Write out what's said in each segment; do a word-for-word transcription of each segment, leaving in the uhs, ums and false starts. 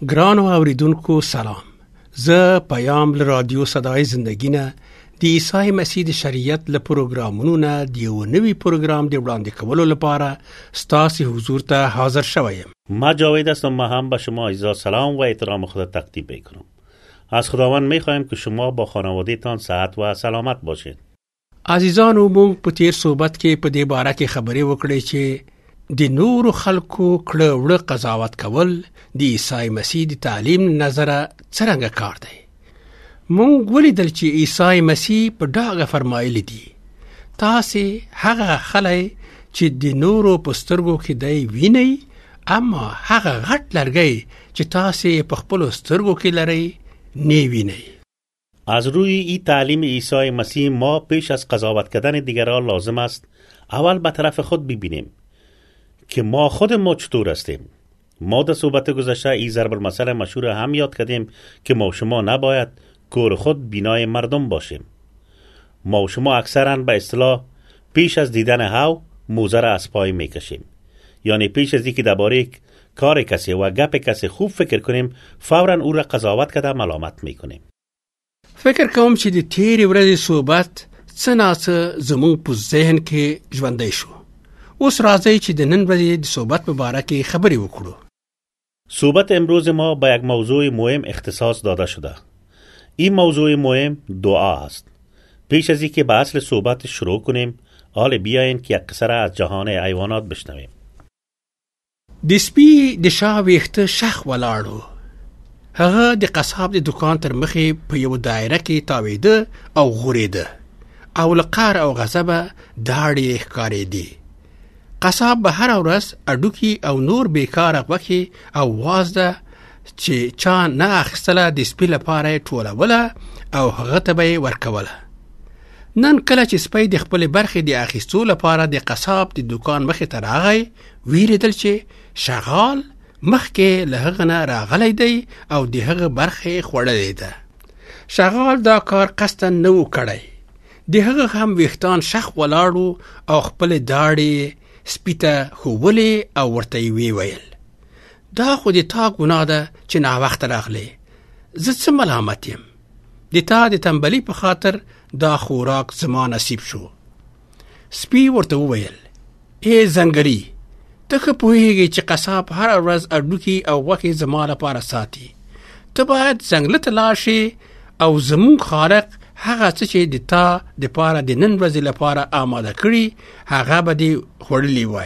ګرانو اوریدونکو سلام. زه پیام له رادیو صدای زندگی نه د عیسی مسیح د شریعت له پروګرامونو نه د یو نوي پروګرام د وړاندې کولو لپاره ستاسو حضور ته حاضر شوم. ما جاوید هستم. ما هم به شما عزیزان سلام و احترام خود تقدیم می‌کنم. از خداوند می‌خوایم که شما با خانواده‌تان صحت و سلامت باشید. عزیزانو، موږ په تیر صحبت کې په دې باره کې خبرې وکړې چې د نورو خلکو کړه وړه قضاوت کول د عیسی مسیح د تعلیم نظره څرنګه کار دی. مونږ ولیدل چې عیسی مسیح په ډاګه فرمایلی دي تاسې هغه خلای چې د نورو په سترګو کې دی وینئ، اما هغه غټ لرګی چې تاسې په خپلو سترګو کې لرئ نه وینئ. از روی این تعلیم عیسی مسیح ما پیش از قضاوت کردن دیگران لازم است اول به طرف خود ببینیم که ما خود ما چطور هستیم. ما در صحبت گذشته این ضرب المثل مشهور هم یاد کردیم که ما و شما نباید کور خود بینای مردم باشیم. ما و شما اکثرا به اصطلاح پیش از دیدن هاو موزه را از پای میکشیم، یعنی پیش از اینکه درباره کار کسی و گپ کسی خوب فکر کنیم فوراً او را قضاوت کرده ملامت میکنیم. فکر کوم چې د تیرې ورځې صحبت څه ناڅه زموږ په ذهن کې ژوندی شو. اوس راځئ چې د نن ورځې د صحبت په باره کې خبرې وکړو. صحبت امروز ما به یک موضوع مهم اختصاص داده شده. این موضوع مهم دعا است. پیش از اینکه به اصل صحبت شروع کنیم، حال بیاین که یک قصه از جهان حیوانات بشنویم. د سپي د شا ویښته شخ ولاړو. هغه د قصاب د دکان تر مخې په یو دایره کې تاویده او غوریده او له قهر او غضبه داړې ښکارېدې. قصاب به هر ورځ اډوکي او نور بیکاره غوښې او وازده چې چا نه اخیستله د سپي لپاره یې ټولوله او هغه ته به یې ورکوله. نن کله چې سپی د خپلې برخې د اخیستو لپاره د قصاب د دکان مخې ته راغی، ویریدل چې شغال مخکې له هغه نه راغلی دی او د هغه برخې خوړلې ده. شغال دا کار قصدا نه و کړی. د هغه هم ویښتان شخ ولاړو او خپلې داړې سپي ته ښوولې او ورته یې ویل، دا خو د تا ګناه ده چې ناوخته راغلی. زه څه ملامت یم؟ د تا د تنبلي په خاطر دا خوراک زما نصیب شو. سپي ورته وویل، ای زنګري، ته ښه پوهېږې چې قصاب هر ورځ اډوکي او غوښې زما لپاره ساتي. ته باید ځنګله ته لاړ شې او زموږ خالق هغه څه چې د تا د پاره د نن ورځې لپاره آماده کړي هغه به دې خوړلی وای.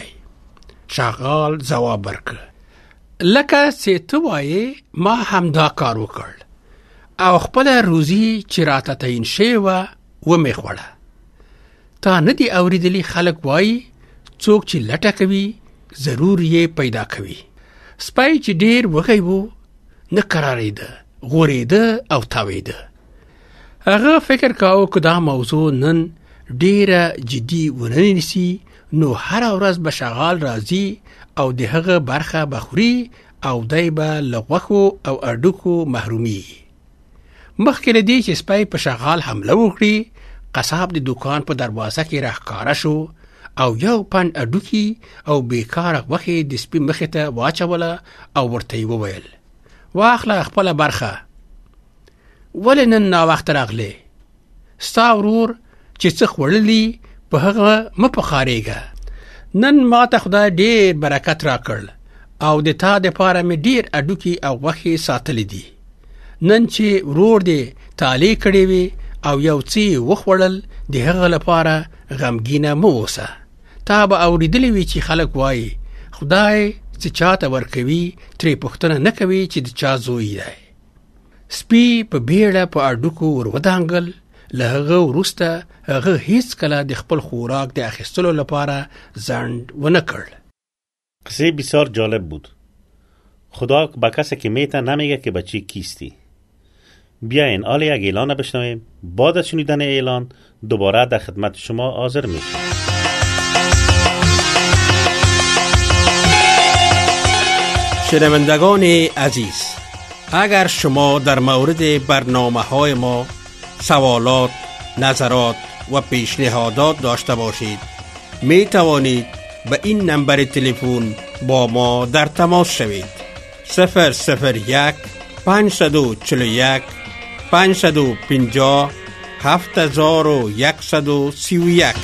شغال ځواب ورکړ، لکه چې ته وایې ما هم دا کار وکړ او خپله روزي چې راته تعین شوې وه ومې خوړه. تا نه دي اورېدلي خلک وایي څوک چې لټه کوي ضرور یې پیدا کوي. سپی چې ډېر وږی و نه قرارېده، غورېده او تاوېده. هغه فکر کاوه که دا موضوع نن ډېره جدي ونه نیسي نو هره ورځ به شغال راځي او د هغه برخه به خوري او دی به له غوښو او اډوکو محرومي. مخکې له دې چې سپی په شغال حمله وکړي، قصاب د دکان په دروازه کې راښکاره شو او یو پنډ اډوکي او بیکاره غوښې د سپي مخې ته واچوله او ورته یې وویل، واخله خپله برخه. ولې نن ناوخته راغلی؟ ستا ورور چې څه خوړلي په هغه مه پخارېږه. نن ما ته خدای ډېر برکت راکړ او د تا دپاره مې ډېر اډوکي او غوښې ساتلی دي. نن چې ورور دې تالې کړې وي او یو څه یې وخوړل، د هغه لپاره غمګینه مه اوسه. تا به اورېدلی وي چې خلک وایي خدای چې چاته ورکوي ترې پوښتنه نه کوي چې د چا زوی دی. سپي په بیړه په اډوکو ور ودانګل. له هغه وروسته هغه هیڅ کله د خپل خوراک د اخیستلو لپاره ځنډ ونه کړ. قصه بسیار جالب بود. خدا با کسی که میته نمیگه که بچه کیستی. بیاین حال یک اعلان بشنویم. بعد از شنیدن اعلان دوباره در خدمت شما حاضر میشیم. شنوندگان عزیز، اگر شما در مورد برنامه های ما سوالات، نظرات و پیشنهادات داشته باشید، می توانید به این نمبر تلفن با ما در تماس شوید. صفر صفر یک پانصد و چهل و یک پانصد و پنجاه هفت هزار و صد و سی و یک.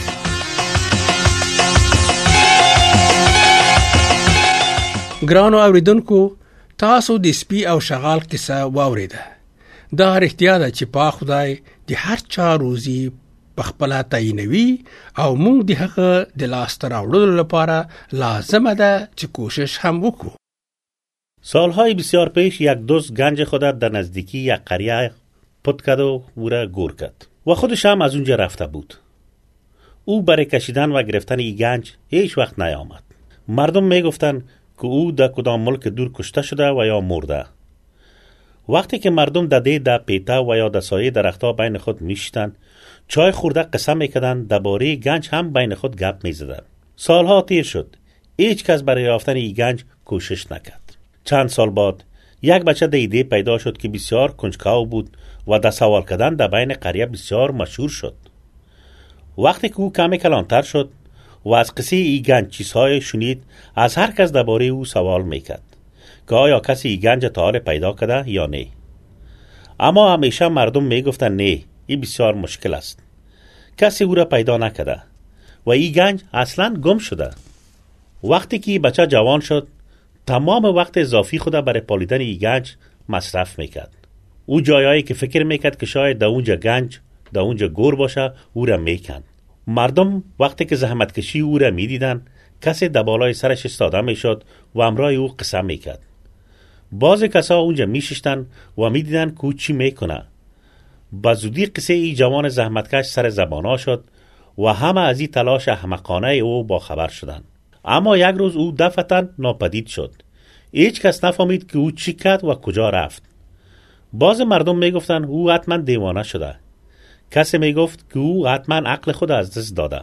ګرانو اوریدونکو، تاسو د سپي او شغال کیسه واوریده. دا رښتیا ده چې پاک خدای د هر چا روزي په خپله تعینوي او موږ د هغه د لاسته راوړلو لپاره لازمه ده چې کوشش هم وکړو. سالهای بسیار پیش یک دوست گنج خودت در نزدیکی یک قریه پت کرد و او را گور کرد و خودش هم از اونجا رفته بود. او برای کشیدن و گرفتن این گنج هیچ وقت نیامد. مردم میگفتند که او در کدام ملک دور کشته شده و یا مرده. وقتی که مردم در ده در پیته و یا در سایه درختها بین خود میشتند، چای خورده قسم میکردند، درباره گنج هم بین خود گپ میزدند. سالها تیر شد، هیچ کس برای یافتن این گنج کوشش نکرد. چند سال بعد یک بچه در ایده پیدا شد که بسیار کنجکاو بود و در سوال کردن در بین قریه بسیار مشهور شد. وقتی که او کمی کلانتر شد و از قصه ای گنج چیزهای شنید، از هر کس درباره او سوال میکرد که آیا کسی ای گنج تا حال پیدا کرده یا نه. اما همیشه مردم میگفتن نه، این بسیار مشکل است، کسی او را پیدا نکرده و این گنج اصلا گم شده. وقتی که بچه جوان شد، تمام وقت اضافی خود برای پالیدن این گنج مصرف میکرد. او جایایی که فکر میکرد که شاید در اونجا گنج در اونجا گور باشه، او را میکند. مردم وقتی که زحمت کشی او را میدیدن، کسی در بالای سرش استاده میشد و امرای او قسم میکرد. بعضی کسا اونجا میششتن و میدیدن که او چی میکنه. بزودی قصه ای جوان زحمتکش سر زبانا شد و همه از این تلاش احمقانه او با خبر شدند. اما یک روز او دفعتاً ناپدید شد. هیچ کس نفهمید که او چی کرد و کجا رفت. باز مردم میگفتن او حتما دیوانه شده. کسی میگفت که او حتما عقل خود از دست داده.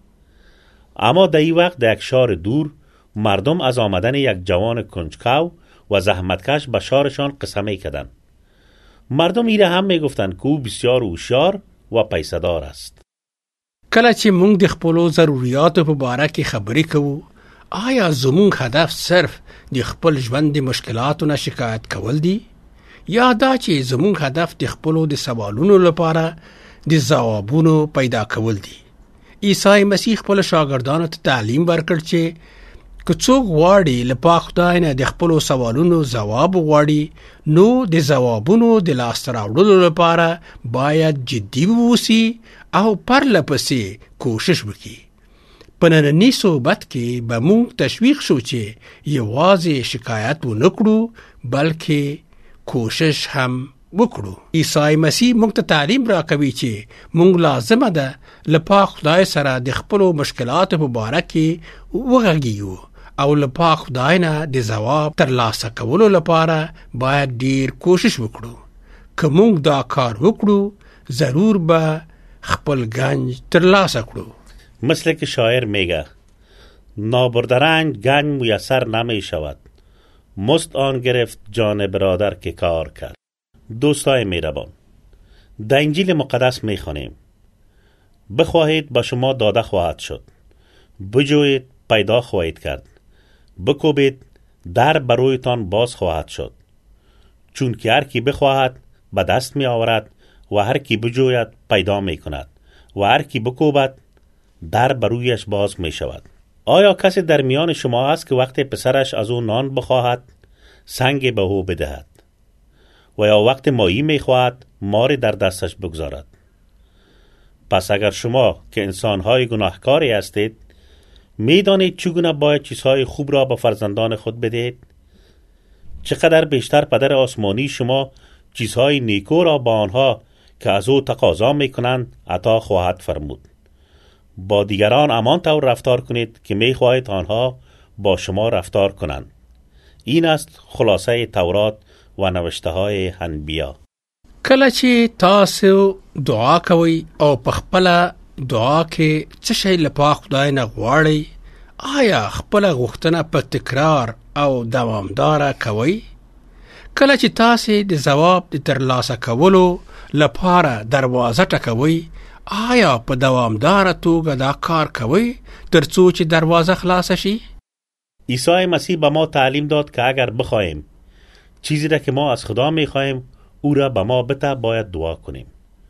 اما در این وقت در یک شهر دور مردم از آمدن یک جوان کنجکاو و زحمتکش به شهرشان قصه میکردند. مردم ایره هم میگفتند که او بسیار هوشیار و پیسه‌دار است. کله چې موږ د خپلو ضرورتو په باره کې خبرې کوو، آیا زموږ هدف صرف د خپل ژوند د مشکلاتو نه شکایت کول دي، یا دا چې زموږ هدف د خپلو د سوالونو لپاره د ځوابونو پیدا کول دي؟ عیسی مسیح خپل شاګردانو ته تعلیم ورکړ چې که څوک غواړي له پاک خدای نه د خپلو سوالونو ځواب وغواړي، نو د ځوابونو د لاسته راوړلو لپاره باید جدي واوسي او پرله پسې کوشش وکړي. په ننني صحبت کې به موږ تشویق شو چې یوازې شکایت ونه کړو، بلکې کوشش هم وکړو. عیسی مسیح موږ ته تعلیم راکوي چې موږ لازمه ده له پاک خدای سره د خپلو مشکلاتو په باره کې وغږیږو او له پاک خدای نه د ځواب ترلاسه کولو لپاره باید ډیر کوشش وکړو. که موږ دا کار وکړو، ضرور به خپل گنج ترلاسه کړو. مثل که شاعر میگه نابردرنج گنج میسر نمی شود، مست آن گرفت جان برادر که کار کرد. دوستای میربان، در انجیل مقدس میخوانیم بخواهید با شما داده خواهد شد، بجویید پیدا خواهید کرد، بکوبید در برویتان باز خواهد شد. چون که هر کی بخواهد به دست می آورد و هر کی بجوید پیدا می کند و هر کی بکوبد در برویش باز می شود. آیا کسی در میان شما است که وقتی پسرش از او نان بخواهد سنگ به او بدهد و یا وقت ماهی می خواهد مار در دستش بگذارد؟ پس اگر شما که انسانهای گناهکاری هستید می دانید چگونه باید چیزهای خوب را به فرزندان خود بدهید، چقدر بیشتر پدر آسمانی شما چیزهای نیکو را با آنها که از او تقاضا می کنند عطا خواهد فرمود. با دیگران همان طور رفتار کنید که می خواهید آنها با شما رفتار کنند. این است خلاصه تورات و نوشته های انبیا. کله چې تاسو دعا کوئ او په خپله دعا کې څه شی له پاک خدای نه غواړئ، آیا خپله غوښتنه په تکرار او دوامداره کوئ؟ کله چې تاسې د ځواب د ترلاسه کولو لپاره دروازه ټکوئ، آیا په دوامداره توګه دا کار کوئ تر څو چې دروازه خلاصه شي؟ عیسی مسیح به ما تعلیم داد که اگر بخواهیم چیزی را که ما از خدا میخواهیم او را به ما بده باید دعا کنیم.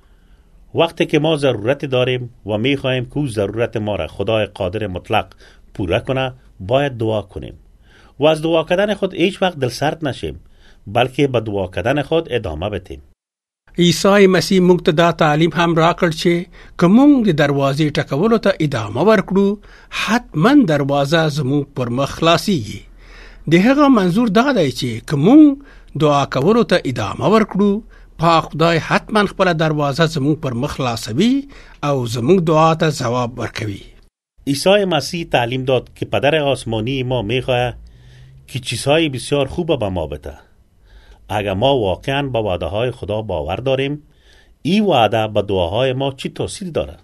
وقتی که ما ضرورت داریم و میخواهیم که او ضرورت ما را خدای قادر مطلق پوره کنه باید دعا کنیم و از دعا کردن خود هیچ وقت دل سرد نشیم، بلکه به دعا کردن خود ادامه بدیم. عیسی مسیح موږ ته دا تعلیم هم راکړ چې که موږ د دروازې ټکولو ته ادامه ورکړو حتما دروازه زموږ پر مخ خلاصیږي. د هغه منظور دا دی چې که موږ دعا کولو ته ادامه ورکړو پاک خدای حتما خپل دروازه زموږ پر مخ خلاصوي او زموږ دعا ته ځواب ورکوي. عیسی مسیح تعلیم داد که پدر آسمانی ما میخواهد که چیزهای بسیار خوب به ما بده. اگر ما واقعاً با وعده های خدا باور داریم، این وعده به دعاهای ما چی تاثیر داره؟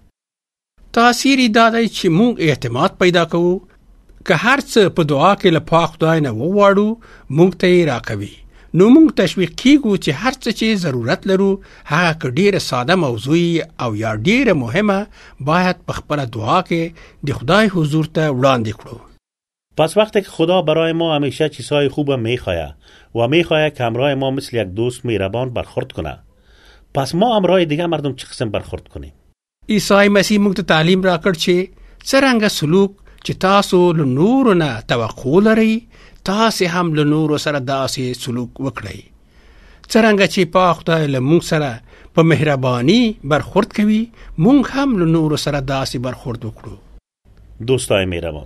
تاثیری داده چې موږ اعتماد پیدا کوو که هر څه په دعا کې له پاک خدای نه وغواړو موږ ته یې راکوي. نو موږ تشویق کیږو چې هر څه چې ضرورت لرو هغه که ډیره ساده موضوع او یا ډیره مهمه باید په خپل دعا کې د خدای حضور ته وړاندې کړو. پس وقتی که خدا برای ما همیشه چیزهای خوب میخواهد و میخواهد که همراه ما مثل یک دوست مهربان برخورد کنه، پس ما همراه دیگه مردم چه قسم برخورد کنیم؟ عیسی مسیح موږ ته تعلیم راکړ چې څرنګه سلوک چې تاسو له نورو نه توقع لرئ تاسو هم له نورو سره داسې سلوک وکړئ. څرنګه چې پاک خدای له موږ سره په مهرباني برخورد کوي موږ هم له نورو سره داسې برخورد وکړو. دوستای مهربان،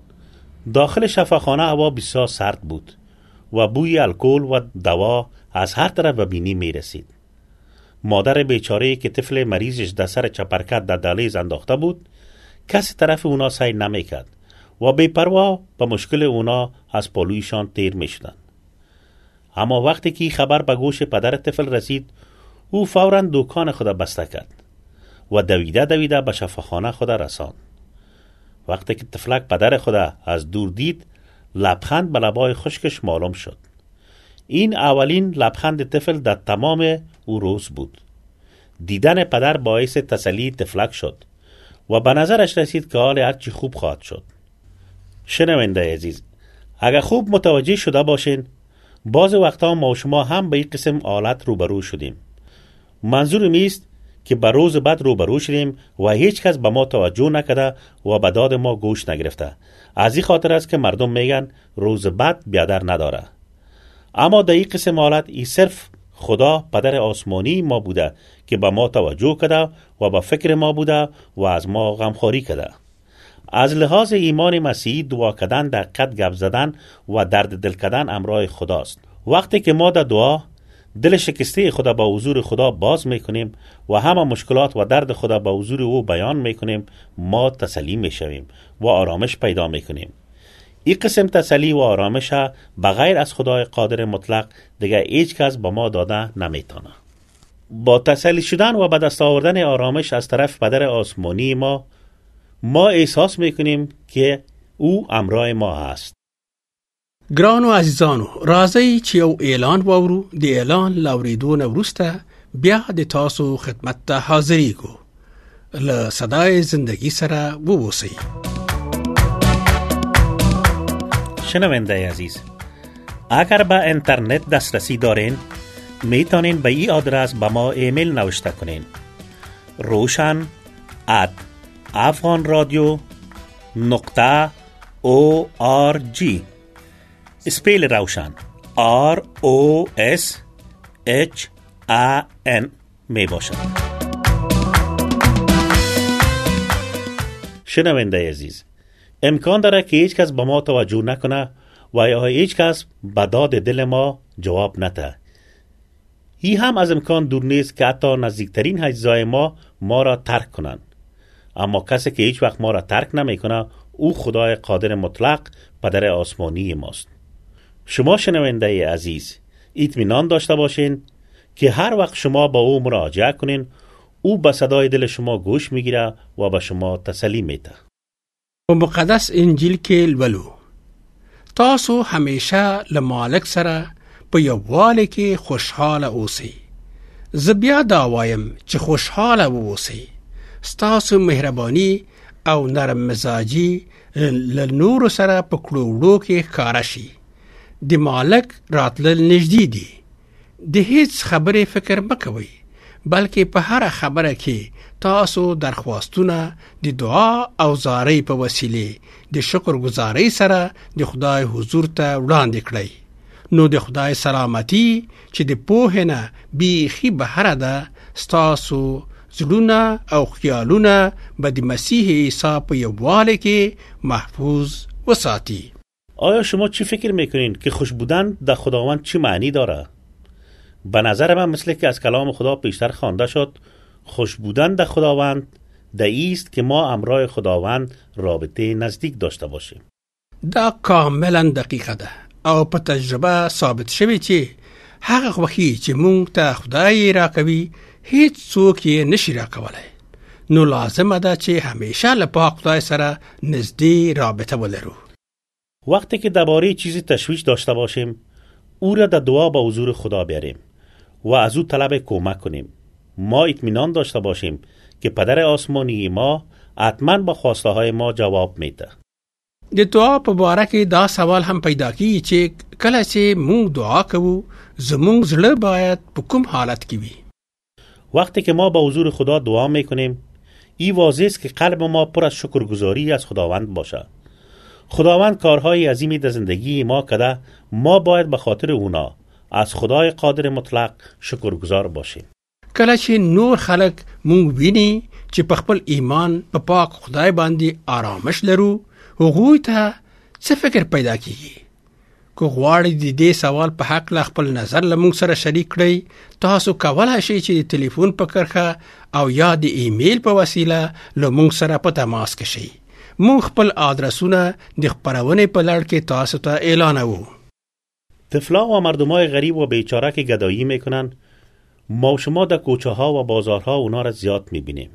داخل شفاخانه هوا بسیار سرد بود و بوی الکل و دوا از هر طرف به بینی می رسید. مادر بیچاره‌ای که طفل مریضش در سر چپرکت در دهلیز انداخته بود کسی طرف اونا سعی نمی کرد و بی پروا به مشکل اونا از پالویشان تیر می شدن. اما وقتی که خبر به گوش پدر طفل رسید او فوراً دکان خود بسته کرد و دویده دویده به شفاخانه خود رساند. وقتی که طفلک پدر خود از دور دید لبخند به لبای خشکش معلوم شد. این اولین لبخند طفل در تمام او روز بود. دیدن پدر باعث تسلی طفلک شد و به نظرش رسید که حال هرچی خوب خواهد شد. شنونده عزیز، اگر خوب متوجه شده باشین بعض وقتا ما و شما هم به این قسم حالت روبرو شدیم. منظورم است که به روز بعد روبرو شدیم و هیچ کس به ما توجه نکرده و به داد ما گوش نگرفته. از این خاطر است که مردم میگن روز بعد بیادر نداره. اما در این قسم حالت ای صرف خدا پدر آسمانی ما بوده که به ما توجه کرده و به فکر ما بوده و از ما غمخواری کرده. از لحاظ ایمان مسیحی دعا کردن در قد گپ زدن و درد دل کردن امرای خداست. وقتی که ما در دعا دل شکسته خدا با حضور خدا باز میکنیم و همه مشکلات و درد خدا با حضور او بیان میکنیم ما تسلی میشویم و آرامش پیدا میکنیم. این قسم تسلی و آرامش بغیر از خدای قادر مطلق دیگه هیچ کس با ما داده نمیتونه. با تسلی شدن و به دست آوردن آرامش از طرف پدر آسمانی ما ما احساس میکنیم که او همراه ما هست. ګرانو عزیزانو، راځئ چې یو اعلان واورو. د اعلان لاوریدو نه وروسته بیا د تاسو خدمت ته حاضرېږو. له صدای زندگی سره ووسئ. شنونده عزیز، اگر به اینترنت دسترسی دارین میتونین به این آدرس به ما ایمیل نوشته کنین: روشن ات افغان رادیو نقطه او آر جی. اسپیل روشن آر او اس اچ ا ان می باشد. شنونده عزیز، امکان داره که هیچ کس به ما توجه نکنه و یا هیچ کس به داد دل ما جواب نده. این هم از امکان دور نیست که حتی نزدیکترین اجزای ما ما را ترک کنند. اما کسی که هیچ وقت ما را ترک نمی کنه او خدای قادر مطلق پدر آسمانی ماست. شما شنونده عزیز اطمینان داشته باشین که هر وقت شما با او مراجعه کنین او به صدای دل شما گوش میگیره و به شما تسلی میده. په مقدس انجیل کې لولو تاسو همیشه له مالک سره په یووالي کې خوشحاله اوسئ. زه بیا دا وایم چې خوشحاله اوسئ. ستاسو مهرباني او نرم مزاجي له نورو سره په کړو وړو کې ښکاره شي. د مالک راتلل نږدې دي. د هیڅ خبرې فکر مکوئ، بلکې په هر خبره کې تاسو درخواستونه د دعا او زارۍ په وسیلې د شکر گزارۍ سره د خدای حضور ته وړاندې کړئ. نو د خدای سلامتی چې د پوهې نه بیخي بهره ده، ستاسو زړونه او خیالونه به د مسیح عیسی په یووالي کې محفوظ وساتي. آیا شما چی فکر میکنین که خوش بودن در خداوند چی معنی داره؟ به نظر من مثل که از کلام خدا پیشتر خوانده شد، خوش بودن در خداوند در ایست که ما همراه خداوند رابطه نزدیک داشته باشیم. دا کاملا دقیقه ده او په تجربه ثابت شوی چې هغه خوښي چې مونږ ته خدای راکوي هیڅ څوک یې نشي راکولی. نو لازمه ده چې همیشه له پاک خدای سره نزدې رابطه ولرو. وقتی که درباره چیزی تشویش داشته باشیم، او را در دعا به حضور خدا بیاریم و از او طلب کمک کنیم. ما اطمینان داشته باشیم که پدر آسمانی ما حتما با خواسته های ما جواب میده. د دعا په باره کې دا سوال هم پیدا کیږي چې کله چې مونږ دعا کوو زمونږ زړه باید په کوم حالت کې وي. وقتی که ما با حضور خدا دعا میکنیم، این واضح است که قلب ما پر از شکرگزاری از خداوند باشه. خداوند کارهای عظیمی در زندگی ما کرده، ما باید به خاطر اونا از خدای قادر مطلق شکرگزار باشیم. کله چې نور خلک مونږ ویني چې په خپل ایمان په پا پاک خدای باندې آرامش لرو، هغوی ته څه فکر پیدا کیږي؟ که غواړئ د دې سوال په حق له خپل نظر له مونږ سره شریک کړئ، تاسو کولی شئ چې د تلیفون په کرښه او یا د ایمیل په وسیله له مونږ سره په تماس کې شئ. مونږ خپل آدرسونه د خپرونې په لړ کې تاسو ته اعلانوو. طفلا و مردمای غریب و بیچاره که گدایی میکنن، ما و شما در کوچه ها و بازارها اونا را زیاد میبینیم.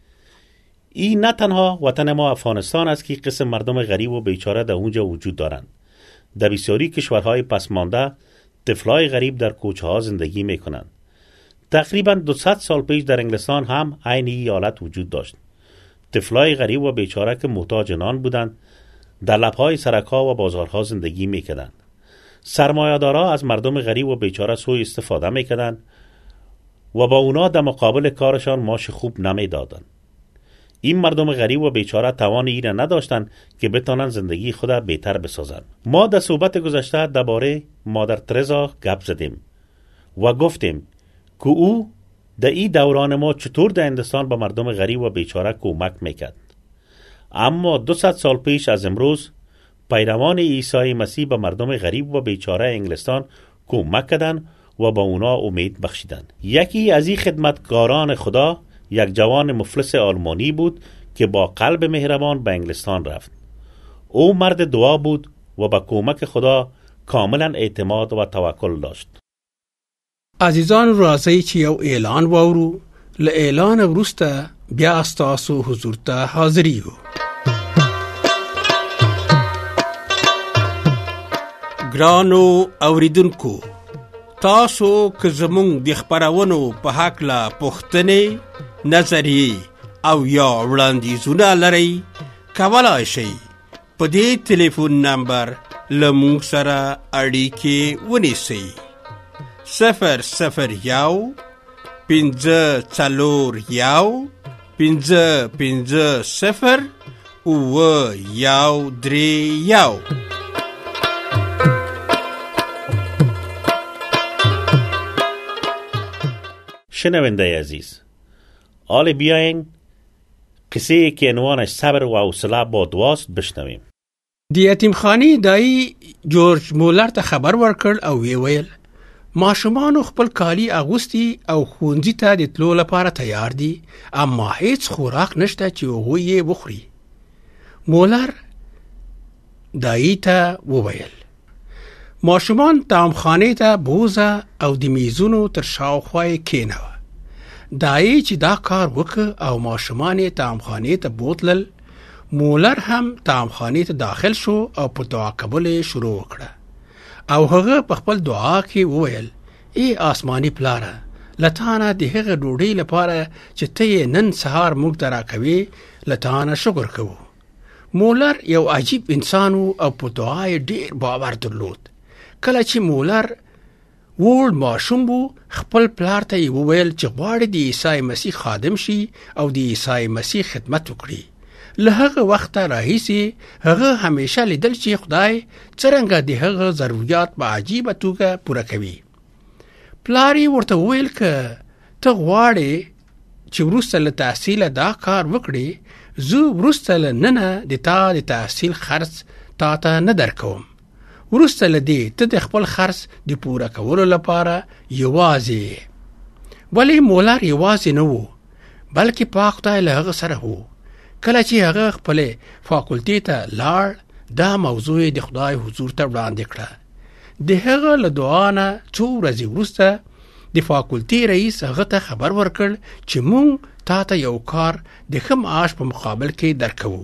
این نه تنها وطن ما افغانستان است که قسم مردم غریب و بیچاره در اونجا وجود دارند. در بسیاری کشورهای پسمانده طفلای غریب در کوچه ها زندگی میکنند. تقریبا دویست سال پیش در انگلستان هم عین این حالت وجود داشت. طفلای غریب و بیچاره که محتاج نان بودند در لبهای سرک‌ها و بازارها زندگی میکردند. سرمایه‌دارا از مردم غریب و بیچاره سوء استفاده میکردند و با اونا در مقابل کارشان معاش خوب نمیدادند. این مردم غریب و بیچاره توان این را نداشتند که بتوانند زندگی خود بهتر بسازند. ما در صحبت گذشته درباره مادر ترزا گپ زدیم و گفتیم که او در این دوران ما چطور در هندوستان به مردم غریب و بیچاره کمک میکرد. اما دویست سال پیش از امروز پیروان عیسی مسیح به مردم غریب و بیچاره انگلستان کمک کردند و با اونا امید بخشیدند. یکی از این خدمتگاران خدا یک جوان مفلس آلمانی بود که با قلب مهربان به انگلستان رفت. او مرد دعا بود و به کمک خدا کاملا اعتماد و توکل داشت. عزیزان راځئ چې یو اعلان واورو. له اعلان وروسته بیا ستاسو حضور ته حاضر یو. ګرانو اوریدونکو، تاسو که زمونږ د خپرونو په هکله پوښتنې، نظریې او یا وړاندیزونه لرئ، کولی شئ په دې تلیفون نمبر له مونږ سره اړیکې ونیسئ. صفر صفر یو پنځه څلور یو پنځه پنځه صفر اووه یو درې یو. شنونده عزیز، حال بیاین قصه که عنوانش صبر و حوصله با دعاست بشنویم. د یتیمخانې دایی جورج مولر ته خبر ورکړ او وی ویل ماشومان خپل کالی اغوستی او ښوونځي ته د تلو لپاره تیار دي، اما هیڅ خوراک نشته چې هغوی یې وخوري. مولر دایی ته وویل ماشومان طعامخانې ته بوزه او د میزونو تر شاوخوا یې کېنوه. دایی چې دا کار وکړ او ماشومان یې طعامخانې ته بوتلل، مولر هم طعامخانې ته داخل شو او په دعا کولو شروع وکړه. او هغه په خپل دعا کې وویل ای آسماني پلاره، له تا نه د هغه ډوډۍ لپاره چې ته یې نن سهار موږ ته راکوې، له تا نه شکر کوو. مولر یو عجیب انسان و او په دعا یې ډېر باور درلود. کله چې مولر وړ ماشوم وو خپل پلار ته یې وویل چې غواړي د عیسی مسیح خادم شي او د عیسی مسیح خدمت وکړي. له هغه وخته راهیسې هغه همیشه لیدل چې خدای څرنګه د هغه ضرورت په عجیبه توګه پوره کوي. پلار یې ورته وویل که ته غواړې چې وروسته له تحصیله دا کار وکړې، زه وروسته له ننه د تا د تحصیل خرڅ تا ته نه درکوم. وروسته له دې ته د خپل خرڅ د پوره کولو لپاره یوازې. ولی مولر یوازې نه و، بلکې پاک خدای له هغه سره و. کله چې هغه خپل فاکولټي ته لاړ، دا موضوع د خدای حضور ته وړاندې کړه. د هغه له دعا نه څو ورځې وروسته د فاکولټي رئیس هغه ته خبر ورکړ چې مونږ تا ته یو کار د ښه معاش په مقابل کې درکوو.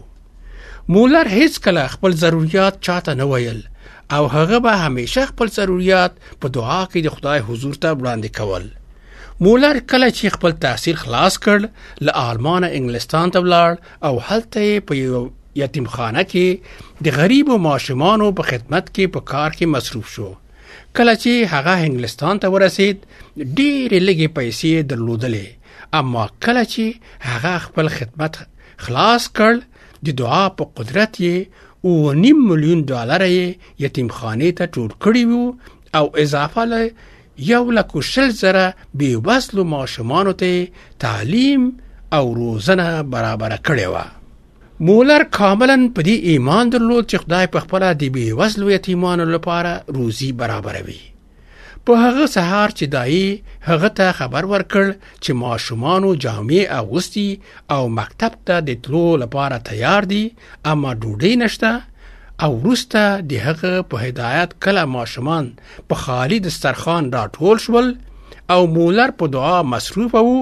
مولر هیڅ کله خپل ضرورت چاته نه ویل او هغه به همیشه خپل ضرورت په دعا کې د خدای حضور ته وړاندې کول. مولر کله چې خپل تحصیل خلاص کړ، له آلمانه انګلستان ته ولاړ او هلته په یو یتیمخانه کې د غریبو ماشومانو په خدمت کې په کار کې مصروف شو. کله چې هغه انګلستان ته ورسید، ډېرې لږې پیسې درلودلې، اما کله چې هغه خپل خدمت خلاص کړ، د دعا په قدرت یې او نیم میلیون ډالر یې یتیمخانې ته ټول کړي وو او اضافه له یو لک و شل زره بې وزلو ماشومانو ته تعلیم او روزنه برابره کړې وه. مولر کاملا په دې ایمان درلود چې خدای په خپله د بې وزلو یتیمانو لپاره روزي برابروي. په هغه سهار چې دایي هغه ته خبر ورکړ چې ماشومانو جامې اغوستي او مکتب ته د تلو لپاره تیار دي، اما ډوډۍ نشته، او وروسته د هغه په هدایت کله ماشومان په خالي دسترخوان راټول شول او مولر په دعا مصروف وو.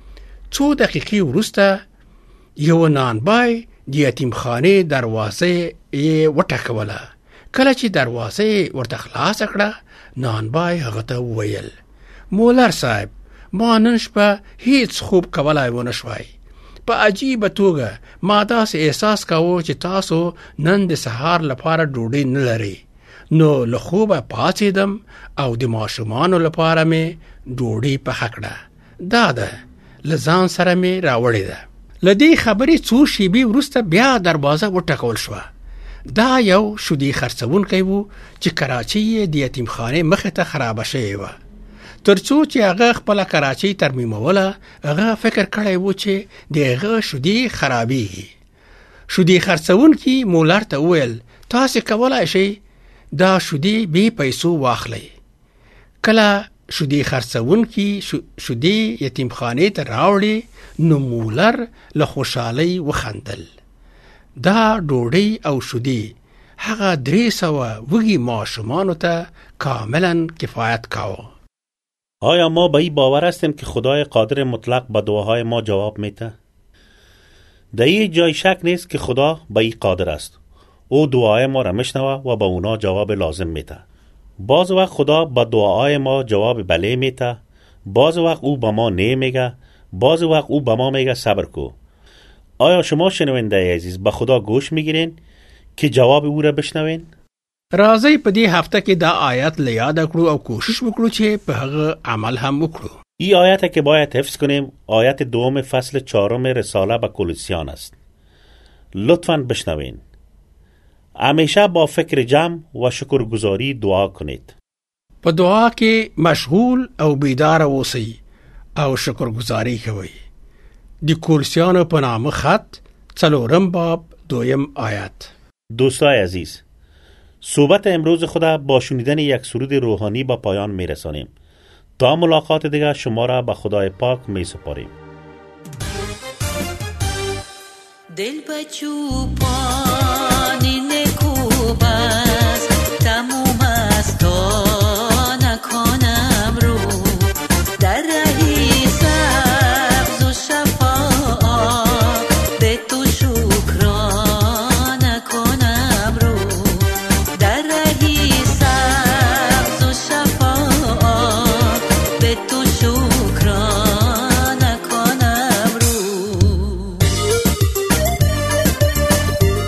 څو دقیقې وروسته یو نانبای د یتیمخانې دروازه یې وټکوله. کله چې دروازه یې ورته خلاصه کړه، نانبای هغه ته وویل، مولر صاحب، ما نن شپه هیڅ خوب کولای ونه شوای. په عجیبه توګه ما داسې احساس کاوه چې تاسو نن د سهار لپاره ډوډۍ نه لرئ. نو له خوبه پاڅېدم او د ماشومانو لپاره مې ډوډۍ پخه کړه. دا ده، له ځان سره مې راوړې ده. له دې خبرې څو شېبې وروسته بیا دروازه وټکول شوه. دا یو شودي خرڅونکی و چې کراچۍ یې د یتیمخانې مخې ته خرابه شوې وه. تر څو چې هغه خپله کراچۍ ترمیموله، هغه فکر کړی و چې د هغه شودي خرابېږي. شودي خرڅونکي مولر ته وویل، تاسې کولی شئ دا شودي بې پیسو واخلئ. کله شودي خرڅونکي شودي یتیمخانې ته راوړې، نو مولر له خوشحالۍ وخندل. دا ډوډۍ او شودي هغه درې سوه وږي ماشومانو ته کاملا کفایت کاوه. آیا ما به این باور هستیم که خدای قادر مطلق به دعاهای ما جواب میده؟ در این جای شک نیست که خدا به این قادر است. او دعاهای ما را میشنوه و به اونا جواب لازم میده. بعض وقت خدا به دعاهای ما جواب بله میده، بعض وقت او به ما نه میگه، بعض وقت او به ما میگه صبر کو. آیا شما شنونده عزیز به خدا گوش میگیرین که جواب او را بشنوین؟ راځئ په دې هفته کې دا آیت له یاده کړو او کوشش وکړو چې په هغه عمل هم وکړو. این آیت که باید حفظ کنیم آیت دوم فصل چهارم رساله به کولوسیان است. لطفاً بشنوین. همیشه با فکر جمع و شکرگزاری دعا کنید. په دعا کې مشغول او بیدار اوسئ او شکرگزاری کوئ. د کولوسیانو په نامه خط څلورم باب دویم آیت. دوستای عزیز، صحبت امروز خدا با شنیدن یک سرود روحانی با پایان می رسانیم. تا ملاقات دیگر شما را به خدای پاک می سپاریم. دل بچوبانی نکوب است، تموم است تا نکنم رو در رهی سبز و شفاف، به تو شکران نکنم رو در رهی سبز و شفاف، به تو شکران نکنم رو.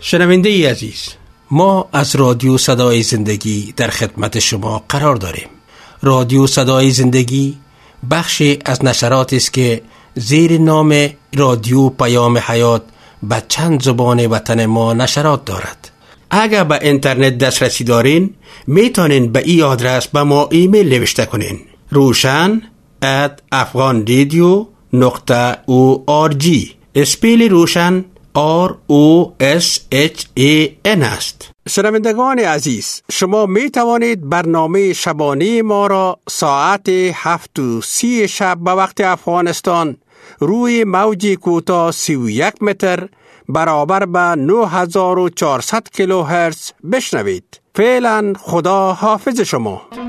شنونده ای عزیز، ما از رادیو صدای زندگی در خدمت شما قرار داریم. رادیو صدای زندگی بخشی از نشرات است که زیر نام رادیو پیام حیات به چند زبان وطن ما نشرات دارد. اگر به اینترنت دسترسی دارین میتونین به این آدرس به ما ایمیل نوشته کنین: روشن ات افغان رادیو نقطه او آر جی. اسپیل روشن آر او اس اچ ای ان است. شنوندگان عزیز، شما می توانید برنامه شبانه ما را ساعت هفت و سی شب به وقت افغانستان روی موج کوتاه سی و یک متر برابر به نه هزار و چهارصد کیلوهرتز بشنوید. فعلا خدا حافظ شما.